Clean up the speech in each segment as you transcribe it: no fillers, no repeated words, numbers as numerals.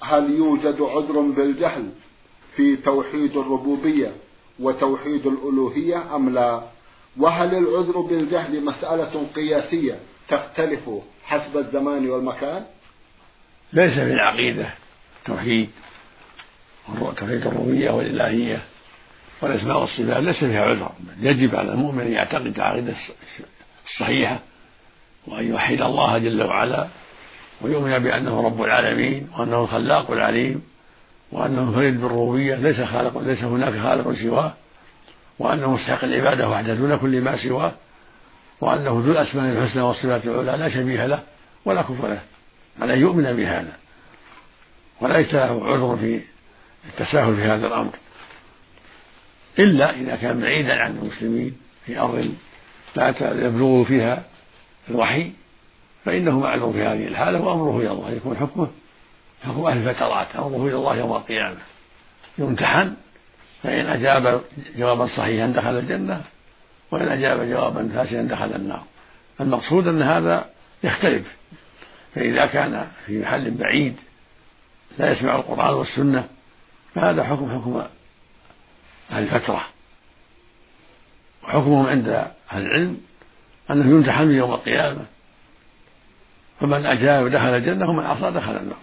هل يوجد عذر بالجهل في توحيد الربوبية وتوحيد الألوهية أم لا؟ وهل العذر بالجهل مسألة قياسية تختلف حسب الزمان والمكان؟ ليس في العقيدة توحيد الربوبية والإلهية والأسماء والصفات ليس فيها عذر، يجب على المؤمن أن يعتقد العقيدة الصحيحة وأن يوحد الله جل وعلا ويؤمن بأنه رب العالمين وأنه الخلاق العليم وأنه فريد بالربوبية ليس هناك خالق سواه، وأنه مستحق العبادة وحده دون كل ما سواه، وأنه ذو الأسماء الحسنى والصفات العلى لا شبيه له ولا كفء له، على يؤمن بهذا وليس له عذر في التساهل في هذا الأمر، إلا إذا كان بعيدا عن المسلمين في أرض لا يبلغ فيها الوحي فإنه معذور في هذه الحالة، وأمره إلى الله، يكون حكمه حكم أهل الفترات، أمره إلى الله يوم القيامة، يمتحن، فإن أجاب جوابا صحيحا دخل الجنة، وإن أجاب جوابا فاسدا دخل النار. المقصود أن هذا يختلف، فإذا كان في محل بعيد لا يسمع القرآن والسنة فهذا حكم أهل الفترة، وحكمهم عند أهل العلم أنه يمتحن يوم القيامة، فمن أجاب دخل الجنة ومن عصى دخل النار.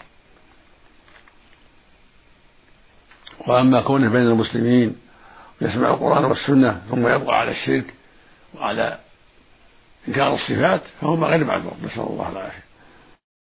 وأما كونه بين المسلمين يسمع القرآن والسنة ثم يبقى على الشرك وعلى إنكار الصفات فهو غير معذور، نسأل الله العافية.